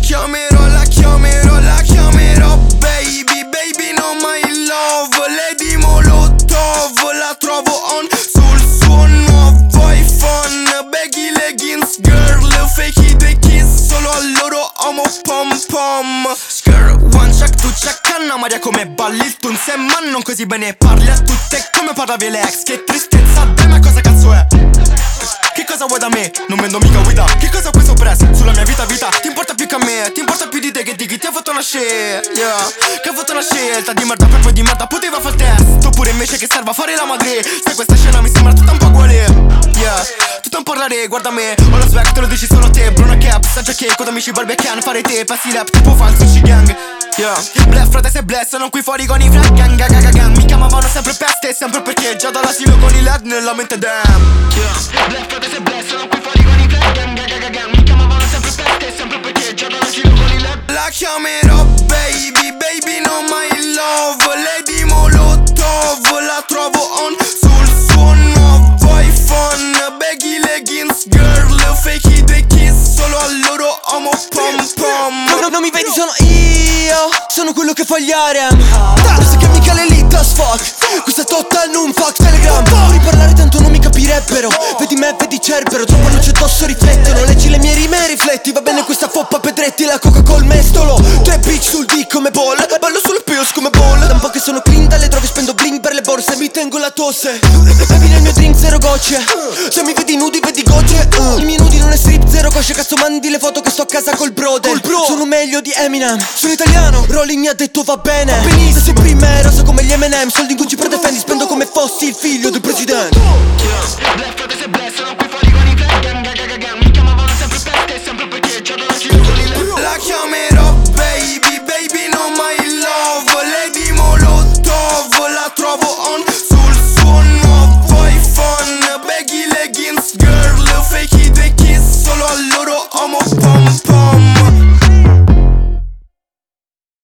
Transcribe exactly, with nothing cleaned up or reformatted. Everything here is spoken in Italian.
chiamerò, la chiamerò, la chiamerò baby, baby no my love. Lady Molotov, la trovo on sul suo nuovo iPhone. Baggy leggings girl, fake due kiss, solo a loro homo pom pom. Skr, one check, two check, Anna Maria come balli il tun. Se ma non così bene parli a tutte come parlavi le ex. Che tristezza, dai ma cosa cazzo è? Che cosa vuoi da me? Non vendo mica guida. Che cosa puoi soppress? Sulla mia vita vita ti importa più che a me. Ti importa più di te che di chi ti ha fatto una scelta, yeah. Che ha fatto una scelta di merda per poi di merda poteva fare il test. Oppure invece che serva a fare la madre. Se questa scena mi sembra tutta un po' uguale, yeah. Tutta un parlare, guarda me. Ho lo swag, te lo dici solo te. Bruna cap, saggia che con amici barbecan. Fare te, passi lap, tipo falso ci gang, yeah. Blef, frate se bless, sono qui fuori con i flag gang, gang, gang, gang. Mi chiamavano sempre peste, sempre perché già dall'asilo con i led nella mente damn, yeah. Blef, frate se bless, sono qui fuori con i flag gang, gang, gang, gang. Mi chiamavano sempre peste, sempre perché già dall'asilo con i led. La chiamerò baby, baby no my love. Lady Molotov, la trovo on sul suo nuovo iPhone. Baggy leggings girl, fake due kiss, solo a loro homo pom pom. No, no, non mi vedi, sono io, sono quello che fa gli harem. Lo sai che mica l'elite as fuck. Questa totta non fuck Telegram. Vorrei parlare tanto non mi capirebbero. Vedi me, vedi Cerbero, troppa luce addosso riflettono. Leggi le mie rime e rifletti. Va bene questa foppa pedretti, la coca col mestolo. Tre bitch sul D come ball, ballo sulle pills come ball. Da un po' che sono clean dalle droghe, spendo bling per le borse. Mi tengo la tosse, bevi nel mio drink zero gocce. Se mi vedi nudi vedi gocce, uh. I miei nudi non è strip, zero cosce. Cazzo mandi le foto che sto a casa col brother, col bro. Sono meglio di Eminem, sono italiano. Rolling mi ha detto va bene, va benissimo. Sei prima rosa come gli M and M. Soldi in Gucci per defendi, spendo come fossi il figlio del presidente, yeah.